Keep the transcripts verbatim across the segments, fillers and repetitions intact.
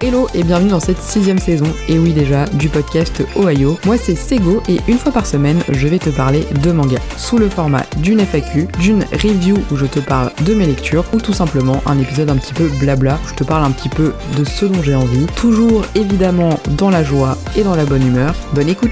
Hello et bienvenue dans cette sixième saison, et oui déjà, du podcast Ohio. Moi c'est Sego et une fois par semaine, je vais te parler de manga, sous le format d'une F A Q, d'une review où je te parle de mes lectures, ou tout simplement un épisode un petit peu blabla, où je te parle un petit peu de ce dont j'ai envie, toujours évidemment dans la joie et dans la bonne humeur. Bonne écoute!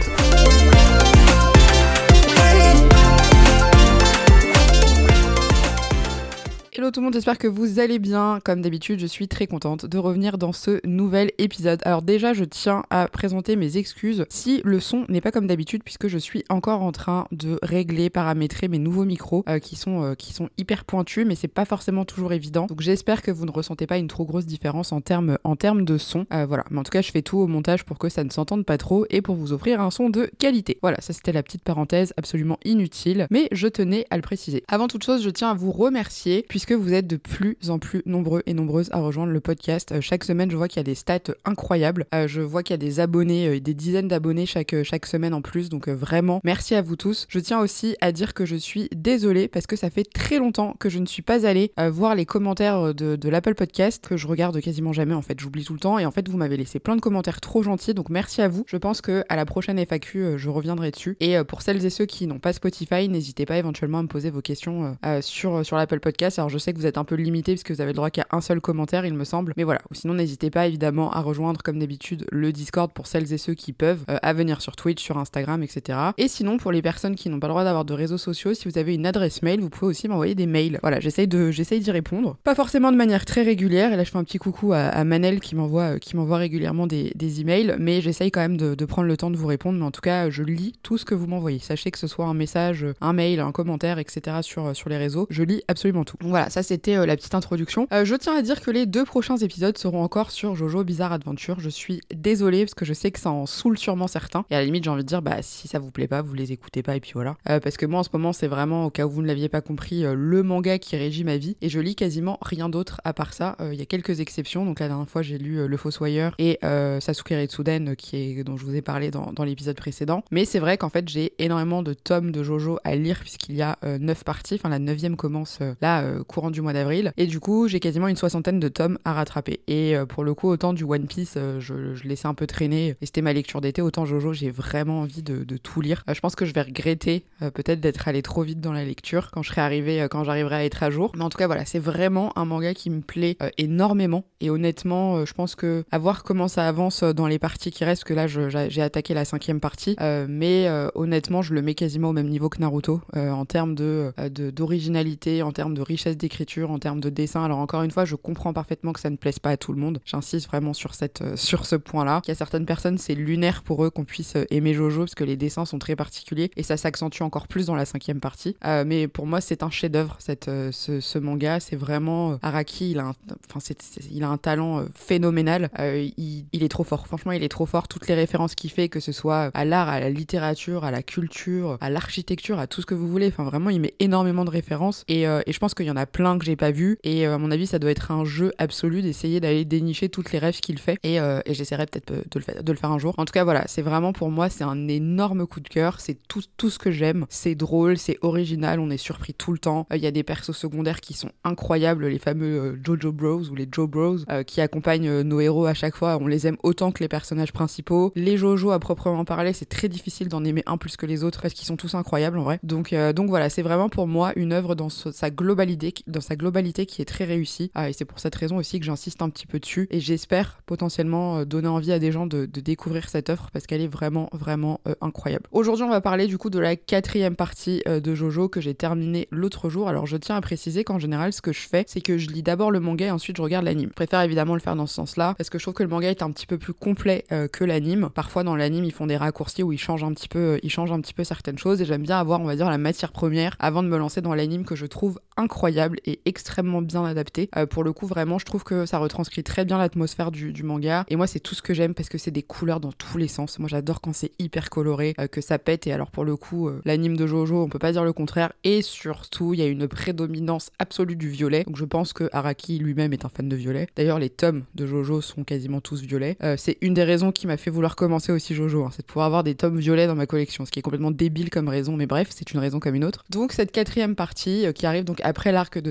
Hello tout le monde, j'espère que vous allez bien. Comme d'habitude, je suis très contente de revenir dans ce nouvel épisode. Alors déjà, je tiens à présenter mes excuses si le son n'est pas comme d'habitude, puisque je suis encore en train de régler, paramétrer mes nouveaux micros euh, qui sont euh, qui sont hyper pointus, mais c'est pas forcément toujours évident. Donc j'espère que vous ne ressentez pas une trop grosse différence en termes en termes de son. Euh, voilà, mais en tout cas, je fais tout au montage pour que ça ne s'entende pas trop et pour vous offrir un son de qualité. Voilà, ça c'était la petite parenthèse absolument inutile, mais je tenais à le préciser. Avant toute chose, je tiens à vous remercier puisque vous êtes de plus en plus nombreux et nombreuses à rejoindre le podcast. Euh, chaque semaine, je vois qu'il y a des stats incroyables. Euh, je vois qu'il y a des abonnés, euh, des dizaines d'abonnés chaque, euh, chaque semaine en plus. Donc euh, vraiment, merci à vous tous. Je tiens aussi à dire que je suis désolée parce que ça fait très longtemps que je ne suis pas allée euh, voir les commentaires de, de l'Apple Podcast, que je regarde quasiment jamais. En fait, j'oublie tout le temps. Et en fait, vous m'avez laissé plein de commentaires trop gentils. Donc merci à vous. Je pense que à la prochaine F A Q, euh, je reviendrai dessus. Et euh, pour celles et ceux qui n'ont pas Spotify, n'hésitez pas éventuellement à me poser vos questions euh, sur, sur l'Apple Podcast. Alors je sais que vous êtes un peu limité parce que vous avez le droit qu'à un seul commentaire, il me semble, mais voilà. Ou sinon n'hésitez pas évidemment à rejoindre comme d'habitude le Discord pour celles et ceux qui peuvent, euh, à venir sur Twitch, sur Instagram, etc. Et sinon pour les personnes qui n'ont pas le droit d'avoir de réseaux sociaux, si vous avez une adresse mail, vous pouvez aussi m'envoyer des mails. Voilà, j'essaye de j'essaye d'y répondre, pas forcément de manière très régulière, et là je fais un petit coucou à, à Manel qui m'envoie euh, qui m'envoie régulièrement des, des emails, mais j'essaye quand même de, de prendre le temps de vous répondre. Mais en tout cas je lis tout ce que vous m'envoyez, sachez que ce soit un message, un mail, un commentaire, etc. sur, sur les réseaux, je lis absolument tout. Donc voilà, ça c'était euh, la petite introduction. Euh, je tiens à dire que les deux prochains épisodes seront encore sur Jojo Bizarre Adventure. Je suis désolée parce que je sais que ça en saoule sûrement certains. Et à la limite, j'ai envie de dire, bah si ça vous plaît pas, vous les écoutez pas et puis voilà. Euh, parce que moi en ce moment, c'est vraiment, au cas où vous ne l'aviez pas compris, euh, le manga qui régit ma vie. Et je lis quasiment rien d'autre à part ça. Il euh, y a quelques exceptions. Donc la dernière fois, j'ai lu euh, Le Fossoyeur et euh, Sasuke Retsuden, qui est, dont je vous ai parlé dans, dans l'épisode précédent. Mais c'est vrai qu'en fait, j'ai énormément de tomes de Jojo à lire puisqu'il y a euh, neuf parties. Enfin, la neuvième commence euh, là, euh, courant du mois d'avril. Et du coup, j'ai quasiment une soixantaine de tomes à rattraper. Et euh, pour le coup, autant du One Piece, euh, je, je laissais un peu traîner et c'était ma lecture d'été, autant Jojo, j'ai vraiment envie de, de tout lire. Euh, je pense que je vais regretter euh, peut-être d'être allée trop vite dans la lecture quand je serai arrivée, euh, quand j'arriverai à être à jour. Mais en tout cas, voilà, c'est vraiment un manga qui me plaît euh, énormément. Et honnêtement, euh, je pense que à voir comment ça avance dans les parties qui restent, que là, je, j'ai attaqué la cinquième partie. Euh, mais euh, honnêtement, je le mets quasiment au même niveau que Naruto euh, en termes de, euh, de, d'originalité, en termes de richesse d'écriture, en termes de dessin. Alors encore une fois, je comprends parfaitement que ça ne plaise pas à tout le monde. J'insiste vraiment sur, cette, euh, sur ce point-là. Il y a certaines personnes, c'est lunaire pour eux qu'on puisse euh, aimer Jojo parce que les dessins sont très particuliers et ça s'accentue encore plus dans la cinquième partie. Euh, mais pour moi, c'est un chef-d'œuvre, cette, euh, ce, ce manga. C'est vraiment euh, Araki. Il a un, enfin, c'est, c'est, il a un talent euh, phénoménal. Euh, il, il est trop fort. Franchement, il est trop fort. Toutes les références qu'il fait, que ce soit à l'art, à la littérature, à la culture, à l'architecture, à tout ce que vous voulez. Enfin, vraiment, il met énormément de références et, euh, et je pense qu'il y en a plein que j'ai pas vu. Et euh, à mon avis, ça doit être un jeu absolu d'essayer d'aller dénicher toutes les rêves qu'il fait et, euh, et j'essaierai peut-être de le, faire, de le faire un jour. En tout cas voilà, c'est vraiment pour moi c'est un énorme coup de cœur, c'est tout, tout ce que j'aime, c'est drôle, c'est original, on est surpris tout le temps, il euh, y a des persos secondaires qui sont incroyables, les fameux euh, Jojo Bros ou les Joe Bros euh, qui accompagnent euh, nos héros à chaque fois, on les aime autant que les personnages principaux. Les Jojo à proprement parler, c'est très difficile d'en aimer un plus que les autres parce qu'ils sont tous incroyables en vrai. Donc, euh, donc voilà, c'est vraiment pour moi une œuvre dans so- sa globalité, dans sa globalité qui est très réussie ah, et c'est pour cette raison aussi que j'insiste un petit peu dessus et j'espère potentiellement euh, donner envie à des gens de, de découvrir cette œuvre parce qu'elle est vraiment vraiment euh, incroyable. Aujourd'hui on va parler du coup de la quatrième partie euh, de Jojo que j'ai terminée l'autre jour. Alors je tiens à préciser qu'en général ce que je fais c'est que je lis d'abord le manga et ensuite je regarde l'anime. Je préfère évidemment le faire dans ce sens-là parce que je trouve que le manga est un petit peu plus complet euh, que l'anime. Parfois dans l'anime ils font des raccourcis où ils changent un petit peu, euh, ils changent un petit peu certaines choses et j'aime bien avoir on va dire la matière première avant de me lancer dans l'anime que je trouve incroyable et extrêmement bien adapté. Euh, pour le coup vraiment je trouve que ça retranscrit très bien l'atmosphère du, du manga et moi c'est tout ce que j'aime parce que c'est des couleurs dans tous les sens. Moi j'adore quand c'est hyper coloré, euh, que ça pète et alors pour le coup euh, l'anime de Jojo on peut pas dire le contraire et surtout il y a une prédominance absolue du violet donc je pense que Araki lui-même est un fan de violet. D'ailleurs les tomes de Jojo sont quasiment tous violets. Euh, c'est une des raisons qui m'a fait vouloir commencer aussi Jojo, hein, c'est de pouvoir avoir des tomes violets dans ma collection, ce qui est complètement débile comme raison mais bref c'est une raison comme une autre. Donc cette quatrième partie euh, qui arrive donc après l'arc de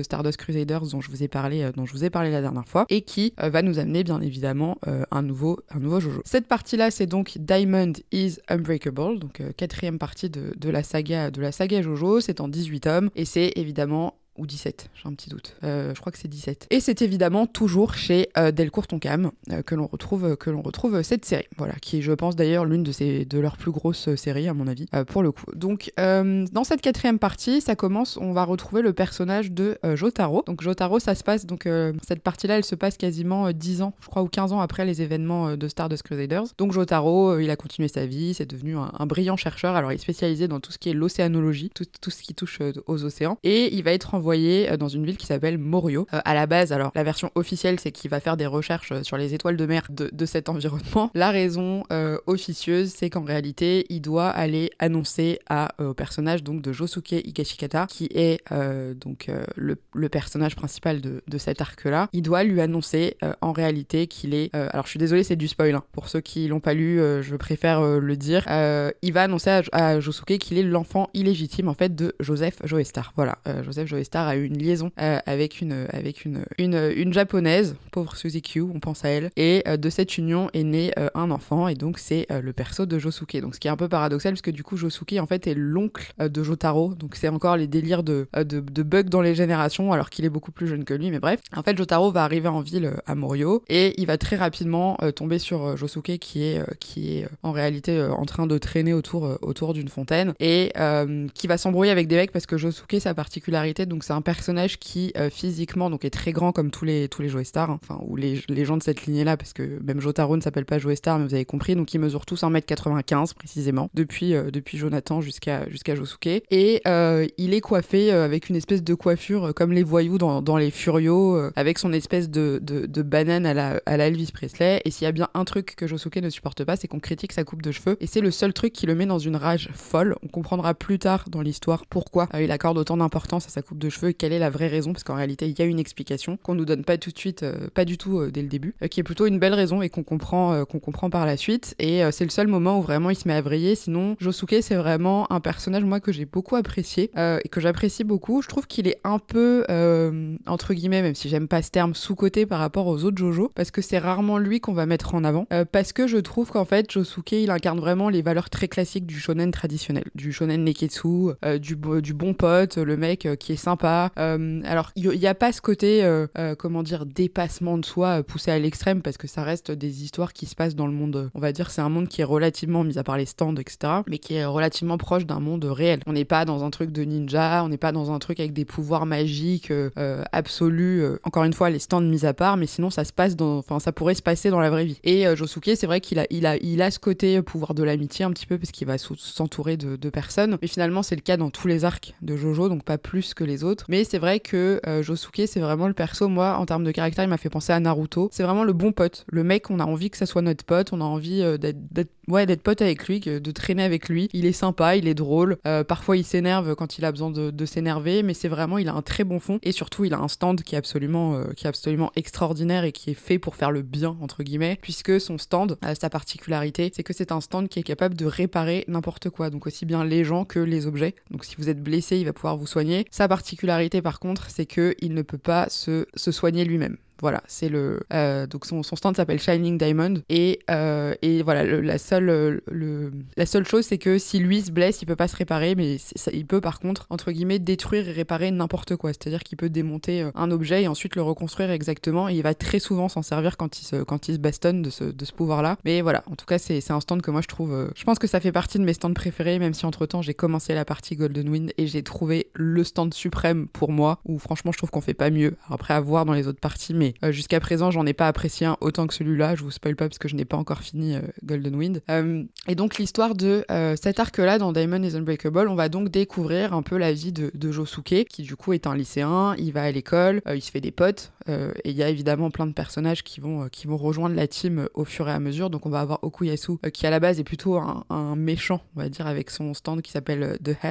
Stardust Crusaders dont je vous ai parlé, euh, dont je vous ai parlé la dernière fois, et qui euh, va nous amener bien évidemment euh, un nouveau, un nouveau Jojo. Cette partie-là, c'est donc Diamond is Unbreakable, donc euh, quatrième partie de, de la saga, de la saga Jojo. C'est en dix-huit tomes et c'est évidemment ou dix-sept, j'ai un petit doute. Euh, je crois que c'est dix-sept. Et c'est évidemment toujours chez euh, Delcourt Tonkam euh, que l'on retrouve que l'on retrouve cette série. Voilà, qui est, je pense d'ailleurs l'une de ces de leurs plus grosses séries à mon avis euh, pour le coup. Donc euh, dans cette quatrième partie, ça commence, on va retrouver le personnage de euh, Jotaro. Donc Jotaro, ça se passe donc euh, cette partie-là, elle se passe quasiment euh, dix ans, je crois, ou quinze ans après les événements euh, de Stardust Crusaders. Donc Jotaro, euh, il a continué sa vie, c'est devenu un, un brillant chercheur. Alors il est spécialisé dans tout ce qui est l'océanologie, tout, tout ce qui touche euh, aux océans, et il va être envoyé dans une ville qui s'appelle Morio. Euh, à la base, alors la version officielle, c'est qu'il va faire des recherches sur les étoiles de mer de, de cet environnement. La raison euh, officieuse, c'est qu'en réalité, il doit aller annoncer à, euh, au personnage donc de Josuke Higashikata, qui est euh, donc euh, le, le personnage principal de, de cet arc-là. Il doit lui annoncer euh, en réalité qu'il est... Euh, alors je suis désolée, c'est du spoil. Hein. Pour ceux qui l'ont pas lu, euh, je préfère euh, le dire. Euh, il va annoncer à, à Josuke qu'il est l'enfant illégitime en fait de Joseph Joestar. Voilà, euh, Joseph Joestar a eu une liaison euh, avec, une, avec une, une, une japonaise, pauvre Suzy Q, on pense à elle, et euh, de cette union est né euh, un enfant, et donc c'est euh, le perso de Josuke. Donc ce qui est un peu paradoxal, parce que du coup Josuke en fait est l'oncle euh, de Jotaro, donc c'est encore les délires de, euh, de, de bugs dans les générations, alors qu'il est beaucoup plus jeune que lui, mais bref. En fait, Jotaro va arriver en ville euh, à Morio, et il va très rapidement euh, tomber sur euh, Josuke qui est, euh, qui est euh, en réalité euh, en train de traîner autour, euh, autour d'une fontaine, et euh, qui va s'embrouiller avec des mecs, parce que Josuke, sa particularité, donc c'est un personnage qui euh, physiquement donc est très grand comme tous les tous les Joestar, hein, enfin ou les, les gens de cette lignée là, parce que même Jotaro ne s'appelle pas Joestar, mais vous avez compris. Donc ils mesurent tous un mètre quatre-vingt-quinze précisément, depuis euh, depuis Jonathan jusqu'à jusqu'à Josuke, et euh, il est coiffé euh, avec une espèce de coiffure euh, comme les voyous dans, dans les Furios, euh, avec son espèce de, de, de banane à la à la Elvis Presley. Et s'il y a bien un truc que Josuke ne supporte pas, c'est qu'on critique sa coupe de cheveux, et c'est le seul truc qui le met dans une rage folle. On comprendra plus tard dans l'histoire pourquoi euh, il accorde autant d'importance à sa coupe de cheveux, quelle est la vraie raison, parce qu'en réalité il y a une explication qu'on nous donne pas tout de suite, euh, pas du tout euh, dès le début, euh, qui est plutôt une belle raison et qu'on comprend, euh, qu'on comprend par la suite. Et euh, c'est le seul moment où vraiment il se met à vriller. Sinon Josuke, c'est vraiment un personnage moi que j'ai beaucoup apprécié euh, et que j'apprécie beaucoup. Je trouve qu'il est un peu euh, entre guillemets, même si j'aime pas ce terme, sous-coté par rapport aux autres Jojo, parce que c'est rarement lui qu'on va mettre en avant, euh, parce que je trouve qu'en fait Josuke il incarne vraiment les valeurs très classiques du shonen traditionnel, du shonen neketsu, euh, du, du bon pote, le mec euh, qui est sympa. Euh, alors il y, y a pas ce côté euh, euh, comment dire, dépassement de soi euh, poussé à l'extrême, parce que ça reste des histoires qui se passent dans le monde, on va dire, c'est un monde qui est relativement, mis à part les stands etc, mais qui est relativement proche d'un monde réel. On n'est pas dans un truc de ninja, on n'est pas dans un truc avec des pouvoirs magiques euh, euh, absolus, euh, encore une fois les stands mis à part, mais sinon ça se passe dans, enfin ça pourrait se passer dans la vraie vie. Et euh, Josuke, c'est vrai qu'il a, il a, il a ce côté pouvoir de l'amitié un petit peu, parce qu'il va s'entourer de, de personnes, mais finalement c'est le cas dans tous les arcs de Jojo, donc pas plus que les autres. Mais c'est vrai que euh, Josuke, c'est vraiment le perso, moi en termes de caractère il m'a fait penser à Naruto. C'est vraiment le bon pote, le mec, on a envie que ça soit notre pote, on a envie euh, d'être, d'être ouais d'être pote avec lui, de traîner avec lui. Il est sympa, il est drôle, euh, parfois il s'énerve quand il a besoin de, de s'énerver, mais c'est vraiment, il a un très bon fond, et surtout il a un stand qui est absolument euh, qui est absolument extraordinaire et qui est fait pour faire le bien entre guillemets, puisque son stand, euh, sa particularité, c'est que c'est un stand qui est capable de réparer n'importe quoi, donc aussi bien les gens que les objets. Donc si vous êtes blessé, il va pouvoir vous soigner. Sa particularité par contre, c'est que il ne peut pas se, se soigner lui-même. Voilà, c'est le euh, donc son, son stand s'appelle Shining Diamond, et euh, et voilà le, la seule le la seule chose, c'est que si lui se blesse, il peut pas se réparer, mais ça, il peut par contre entre guillemets détruire et réparer n'importe quoi. C'est-à-dire qu'il peut démonter un objet et ensuite le reconstruire exactement, et il va très souvent s'en servir quand il se quand il se bastonne de ce de ce pouvoir-là. Mais voilà, en tout cas c'est c'est un stand que moi je trouve, euh, je pense que ça fait partie de mes stands préférés, même si entre-temps j'ai commencé la partie Golden Wind et j'ai trouvé le stand suprême pour moi, où franchement je trouve qu'on fait pas mieux. Alors, après à voir dans les autres parties, mais Euh, jusqu'à présent, j'en ai pas apprécié un autant que celui-là. Je vous spoil pas parce que je n'ai pas encore fini euh, Golden Wind. Euh, et donc l'histoire de euh, cet arc-là dans Diamond is Unbreakable, on va donc découvrir un peu la vie de, de Josuke, qui du coup est un lycéen. Il va à l'école, euh, il se fait des potes, euh, et il y a évidemment plein de personnages qui vont euh, qui vont rejoindre la team euh, au fur et à mesure. Donc on va avoir Okuyasu, euh, qui à la base est plutôt un, un méchant, on va dire, avec son stand qui s'appelle euh, The Hand.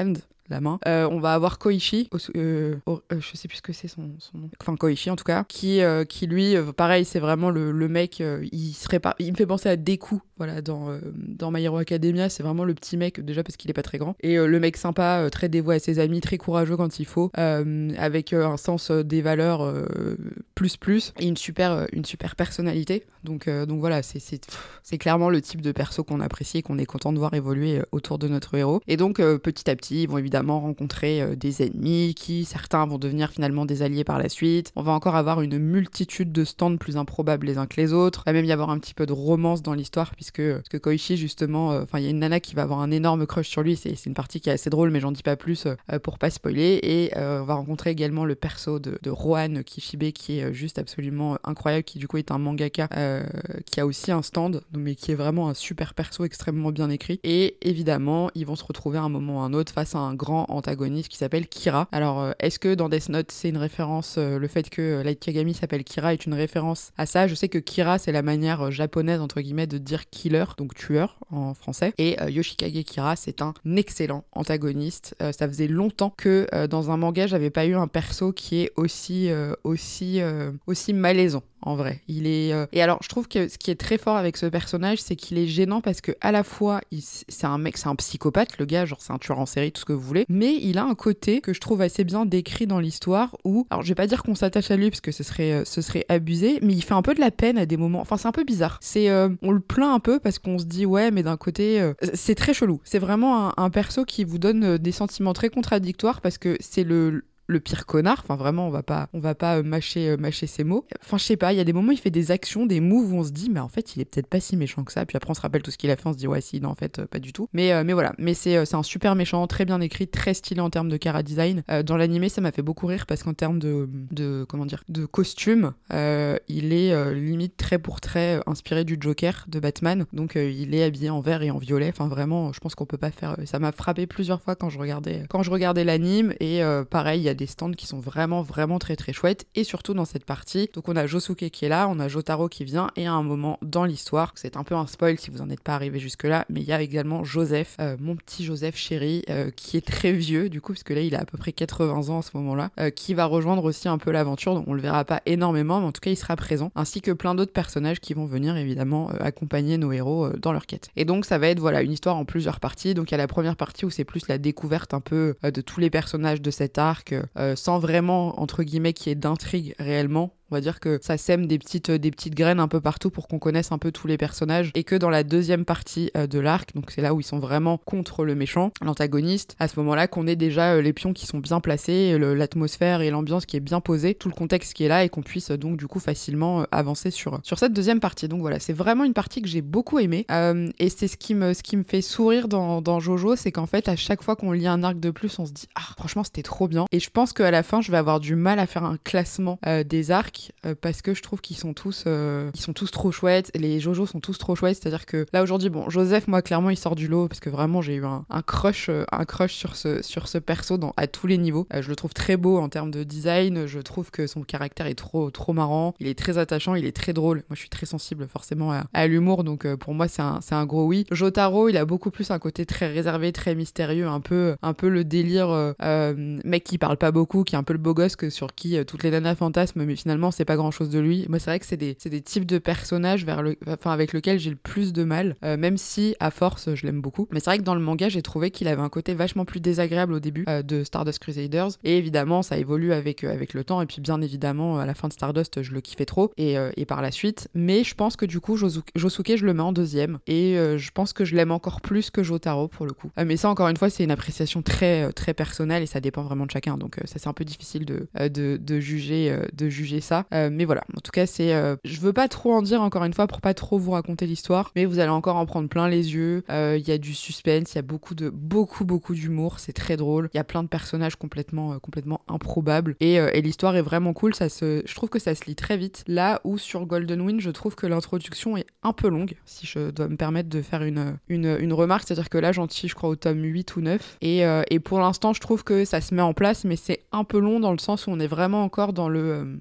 la main. Euh, on va avoir Koichi, euh, euh, je sais plus ce que c'est son, son nom, enfin Koichi en tout cas, qui, euh, qui lui, euh, pareil, c'est vraiment le, le mec, euh, il, serait pas, il me fait penser à Deku, voilà, dans, euh, dans My Hero Academia, c'est vraiment le petit mec, déjà parce qu'il est pas très grand, et euh, le mec sympa, euh, très dévoué à ses amis, très courageux quand il faut, euh, avec euh, un sens euh, des valeurs euh, plus plus, et une super, euh, une super personnalité, donc, euh, donc voilà, c'est, c'est, c'est clairement le type de perso qu'on apprécie et qu'on est content de voir évoluer euh, autour de notre héros, et donc euh, petit à petit, ils vont évidemment rencontrer euh, des ennemis, qui certains vont devenir finalement des alliés par la suite, on va encore avoir une multitude de stands plus improbables les uns que les autres, il va même y avoir un petit peu de romance dans l'histoire, puisque, parce que Koichi justement, enfin euh, il y a une nana qui va avoir un énorme crush sur lui, c'est, c'est une partie qui est assez drôle mais j'en dis pas plus euh, pour pas spoiler, et euh, on va rencontrer également le perso de, de Rohan Kishibe qui est juste absolument incroyable, qui du coup est un mangaka euh, qui a aussi un stand, mais qui est vraiment un super perso extrêmement bien écrit, et évidemment ils vont se retrouver à un moment ou à un autre face à un grand antagoniste qui s'appelle Kira. Alors euh, est-ce que dans Death Note c'est une référence, euh, le fait que euh, Light Yagami s'appelle Kira est une référence à ça? Je sais que Kira c'est la manière euh, japonaise entre guillemets de dire killer, donc tueur en français, et euh, Yoshikage Kira c'est un excellent antagoniste. Euh, ça faisait longtemps que euh, dans un manga j'avais pas eu un perso qui est aussi euh, aussi euh, aussi malaisant. En vrai, il est euh... et alors je trouve que ce qui est très fort avec ce personnage, c'est qu'il est gênant parce que à la fois il... c'est un mec, c'est un psychopathe, le gars, genre c'est un tueur en série, tout ce que vous voulez, mais il a un côté que je trouve assez bien décrit dans l'histoire où, alors je vais pas dire qu'on s'attache à lui parce que ce serait euh, ce serait abusé, mais il fait un peu de la peine à des moments. Enfin c'est un peu bizarre. C'est euh, on le plaint un peu parce qu'on se dit ouais, mais d'un côté euh... c'est très chelou. C'est vraiment un, un perso qui vous donne des sentiments très contradictoires parce que c'est le le pire connard, enfin vraiment on va pas on va pas euh, mâcher euh, mâcher ses mots, enfin je sais pas, il y a des moments où il fait des actions, des moves où on se dit mais en fait il est peut-être pas si méchant que ça, puis après on se rappelle tout ce qu'il a fait, on se dit ouais si non en fait euh, pas du tout, mais euh, mais voilà, mais c'est euh, c'est un super méchant, très bien écrit, très stylé en termes de chara design. Euh, dans l'animé ça m'a fait beaucoup rire parce qu'en termes de de comment dire de costume euh, il est euh, limite trait pour trait euh, inspiré du Joker de Batman, donc euh, il est habillé en vert et en violet, enfin vraiment je pense qu'on peut pas faire, ça m'a frappé plusieurs fois quand je regardais quand je regardais l'anime, et euh, pareil il y a des stands qui sont vraiment vraiment très très chouettes, et surtout dans cette partie donc on a Josuke qui est là, on a Jotaro qui vient, et à un moment dans l'histoire, c'est un peu un spoil si vous en êtes pas arrivé jusque là, mais il y a également Joseph, euh, mon petit Joseph chéri, euh, qui est très vieux du coup parce que là il a à peu près quatre-vingts ans à ce moment là, euh, qui va rejoindre aussi un peu l'aventure, donc on le verra pas énormément mais en tout cas il sera présent, ainsi que plein d'autres personnages qui vont venir évidemment euh, accompagner nos héros euh, dans leur quête. Et donc ça va être voilà une histoire en plusieurs parties, donc il y a la première partie où c'est plus la découverte un peu euh, de tous les personnages de cet arc, euh, sans vraiment, entre guillemets, qu'il y ait d'intrigue réellement. On va dire que ça sème des petites, des petites graines un peu partout pour qu'on connaisse un peu tous les personnages, et que dans la deuxième partie euh, de l'arc, donc c'est là où ils sont vraiment contre le méchant, l'antagoniste, à ce moment-là qu'on ait déjà euh, les pions qui sont bien placés, le, l'atmosphère et l'ambiance qui est bien posée, tout le contexte qui est là, et qu'on puisse euh, donc du coup facilement euh, avancer sur, sur cette deuxième partie. Donc voilà, c'est vraiment une partie que j'ai beaucoup aimée, euh, et c'est ce qui me, ce qui me fait sourire dans, dans Jojo, c'est qu'en fait à chaque fois qu'on lit un arc de plus, on se dit ah franchement c'était trop bien, et je pense qu'à la fin je vais avoir du mal à faire un classement euh, des arcs, Euh, parce que je trouve qu'ils sont tous euh, ils sont tous trop chouettes, les Jojo sont tous trop chouettes, c'est-à-dire que là aujourd'hui bon Joseph moi clairement il sort du lot parce que vraiment j'ai eu un, un crush euh, un crush sur ce sur ce perso dans, à tous les niveaux, euh, je le trouve très beau en termes de design, je trouve que son caractère est trop trop marrant, il est très attachant, il est très drôle, moi je suis très sensible forcément à, à l'humour, donc euh, pour moi c'est un, c'est un gros oui. Jotaro il a beaucoup plus un côté très réservé, très mystérieux, un peu un peu le délire euh, euh, mec qui parle pas beaucoup, qui est un peu le beau gosse que sur qui euh, toutes les nanas fantasment, mais finalement c'est pas grand chose de lui. Moi c'est vrai que c'est des, c'est des types de personnages vers le, enfin, avec lesquels j'ai le plus de mal, euh, même si à force je l'aime beaucoup, mais c'est vrai que dans le manga j'ai trouvé qu'il avait un côté vachement plus désagréable au début euh, de Stardust Crusaders, et évidemment ça évolue avec, euh, avec le temps, et puis bien évidemment à la fin de Stardust je le kiffais trop, et, euh, et par la suite, mais je pense que du coup Josuke, Josuke je le mets en deuxième, et euh, je pense que je l'aime encore plus que Jotaro pour le coup, euh, mais ça encore une fois c'est une appréciation très, très personnelle et ça dépend vraiment de chacun, donc euh, ça c'est un peu difficile de, euh, de, de, juger, euh, de juger ça, euh, mais voilà, en tout cas c'est euh, je veux pas trop en dire encore une fois pour pas trop vous raconter l'histoire, mais vous allez encore en prendre plein les yeux, il euh, y a du suspense, il y a beaucoup de beaucoup beaucoup d'humour, c'est très drôle, il y a plein de personnages complètement euh, complètement improbables, et, euh, et l'histoire est vraiment cool, ça se je trouve que ça se lit très vite, là où sur Golden Wind je trouve que l'introduction est un peu longue, si je dois me permettre de faire une une, une remarque, c'est-à-dire que là j'en suis je crois au tome huit ou neuf, et, euh, et pour l'instant je trouve que ça se met en place, mais c'est un peu long dans le sens où on est vraiment encore dans le euh, on découvre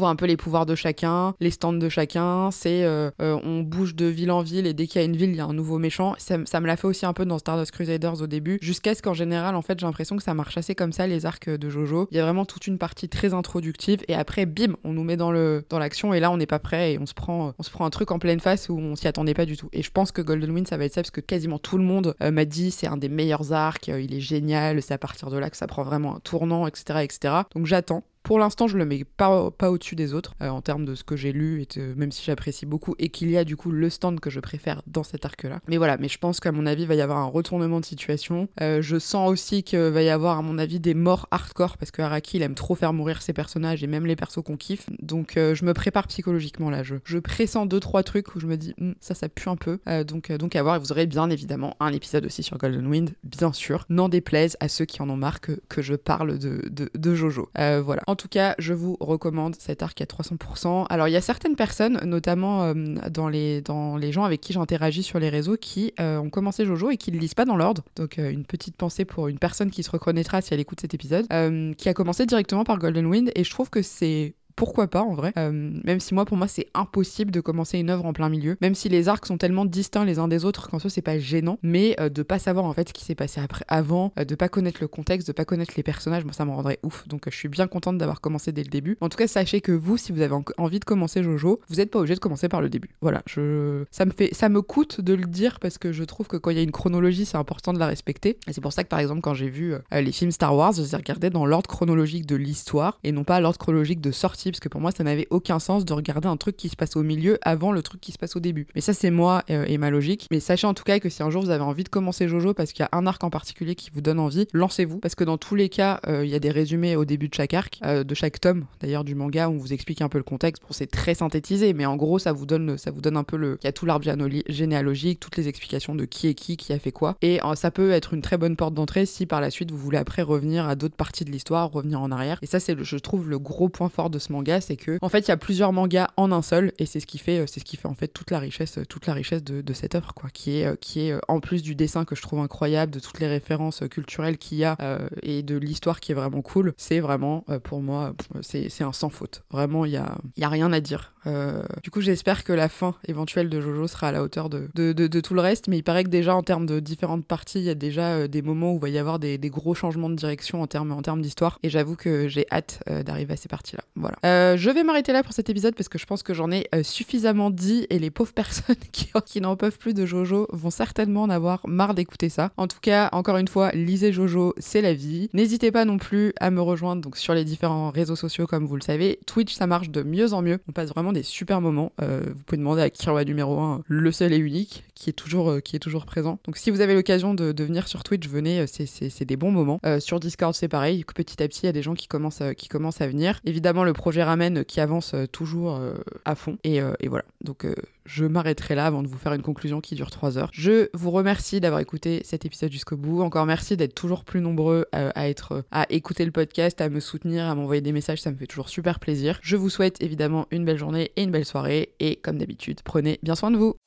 voit un peu les pouvoirs de chacun, les stands de chacun, c'est euh, euh, on bouge de ville en ville et dès qu'il y a une ville, il y a un nouveau méchant. Ça, ça me l'a fait aussi un peu dans Stardust Crusaders au début, jusqu'à ce qu'en général, en fait, j'ai l'impression que ça marche assez comme ça, les arcs de JoJo. Il y a vraiment toute une partie très introductive et après, bim, on nous met dans, le, dans l'action et là, on n'est pas prêt et on se, prend, on se prend un truc en pleine face où on s'y attendait pas du tout. Et je pense que Golden Wind, ça va être ça parce que quasiment tout le monde euh, m'a dit c'est un des meilleurs arcs, euh, il est génial, c'est à partir de là que ça prend vraiment un tournant, et cetera, et cetera. Donc j'attends. Pour l'instant, je le mets pas, pas au-dessus des autres euh, en termes de ce que j'ai lu, et de, même si j'apprécie beaucoup, et qu'il y a du coup le stand que je préfère dans cet arc-là. Mais voilà, mais je pense qu'à mon avis, il va y avoir un retournement de situation. Euh, je sens aussi qu'il va y avoir, à mon avis, des morts hardcore, parce que Araki, il aime trop faire mourir ses personnages, et même les persos qu'on kiffe. Donc euh, je me prépare psychologiquement là. Je, je pressens deux, trois trucs où je me dis, hm, ça, ça pue un peu. Euh, donc, euh, donc à voir, et vous aurez bien évidemment un épisode aussi sur Golden Wind, bien sûr. N'en déplaise à ceux qui en ont marre que, que je parle de, de, de JoJo. Euh, voilà. En tout cas, je vous recommande cet arc à trois cents pour cent. Alors il y a certaines personnes, notamment euh, dans, les, dans les gens avec qui j'interagis sur les réseaux, qui euh, ont commencé JoJo et qui ne lisent pas dans l'ordre. Donc euh, une petite pensée pour une personne qui se reconnaîtra si elle écoute cet épisode, euh, qui a commencé directement par Golden Wind, et je trouve que c'est... Pourquoi pas en vrai, euh, même si moi pour moi c'est impossible de commencer une œuvre en plein milieu, même si les arcs sont tellement distincts les uns des autres qu'en soi c'est pas gênant, mais euh, de pas savoir en fait ce qui s'est passé après, avant, euh, de pas connaître le contexte, de pas connaître les personnages, moi ça me rendrait ouf, donc euh, je suis bien contente d'avoir commencé dès le début. En tout cas sachez que vous, si vous avez en- envie de commencer JoJo, vous êtes pas obligé de commencer par le début. Voilà, je... ça me fait, ça me coûte de le dire parce que je trouve que quand il y a une chronologie c'est important de la respecter, et c'est pour ça que par exemple quand j'ai vu euh, les films Star Wars, je les ai regardés dans l'ordre chronologique de l'histoire et non pas l'ordre chronologique de sortie, parce que pour moi ça n'avait aucun sens de regarder un truc qui se passe au milieu avant le truc qui se passe au début. Mais ça c'est moi euh, et ma logique. Mais sachez en tout cas que si un jour vous avez envie de commencer JoJo parce qu'il y a un arc en particulier qui vous donne envie, lancez-vous, parce que dans tous les cas il euh, y a des résumés au début de chaque arc, euh, de chaque tome d'ailleurs du manga, où on vous explique un peu le contexte. Bon, c'est très synthétisé, mais en gros ça vous donne, ça vous donne un peu le... Il y a tout l'arbre généalo- généalogique, toutes les explications de qui est qui, qui a fait quoi, et euh, ça peut être une très bonne porte d'entrée si par la suite vous voulez après revenir à d'autres parties de l'histoire, revenir en arrière. Et ça c'est le, je trouve le gros point fort de ce manga, c'est que en fait il y a plusieurs mangas en un seul, et c'est ce qui fait, c'est ce qui fait en fait toute la richesse, toute la richesse de, de cette œuvre, quoi, qui est, qui est en plus du dessin que je trouve incroyable, de toutes les références culturelles qu'il y a euh, et de l'histoire qui est vraiment cool. C'est vraiment euh, pour moi, c'est, c'est un sans faute. Vraiment, il y a, y a rien à dire. Euh, du coup, j'espère que la fin éventuelle de JoJo sera à la hauteur de, de, de, de tout le reste, mais il paraît que déjà en termes de différentes parties, il y a déjà euh, des moments où il va y avoir des, des gros changements de direction en termes, en termes d'histoire, et j'avoue que j'ai hâte euh, d'arriver à ces parties-là. Voilà. Euh, je vais m'arrêter là pour cet épisode parce que je pense que j'en ai euh, suffisamment dit, et les pauvres personnes qui, qui n'en peuvent plus de JoJo vont certainement en avoir marre d'écouter ça. En tout cas, encore une fois, lisez JoJo, c'est la vie. N'hésitez pas non plus à me rejoindre donc sur les différents réseaux sociaux, comme vous le savez. Twitch, ça marche de mieux en mieux. On passe vraiment des super moments. Euh, vous pouvez demander à Kirwa numéro un, le seul et unique, qui est toujours, euh, qui est toujours présent. Donc si vous avez l'occasion de, de venir sur Twitch, venez, c'est, c'est, c'est des bons moments. Euh, sur Discord, c'est pareil. Petit à petit, il y a des gens qui commencent, euh, qui commencent à venir. Évidemment, le projet Ramen qui avance euh, toujours euh, à fond. Et, euh, et voilà. Donc euh, je m'arrêterai là avant de vous faire une conclusion qui dure trois heures. Je vous remercie d'avoir écouté cet épisode jusqu'au bout. Encore merci d'être toujours plus nombreux à, à être, à écouter le podcast, à me soutenir, à m'envoyer des messages. Ça me fait toujours super plaisir. Je vous souhaite évidemment une belle journée et une belle soirée. Et comme d'habitude, prenez bien soin de vous.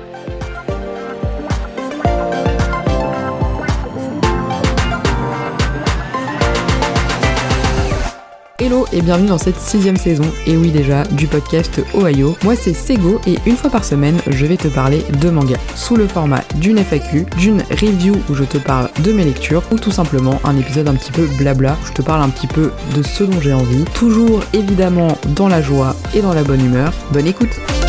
Hello et bienvenue dans cette sixième saison, et oui déjà, du podcast Ohio. Moi c'est Sego et une fois par semaine, je vais te parler de manga, sous le format d'une F A Q, d'une review où je te parle de mes lectures, ou tout simplement un épisode un petit peu blabla, où je te parle un petit peu de ce dont j'ai envie, toujours évidemment dans la joie et dans la bonne humeur. Bonne écoute!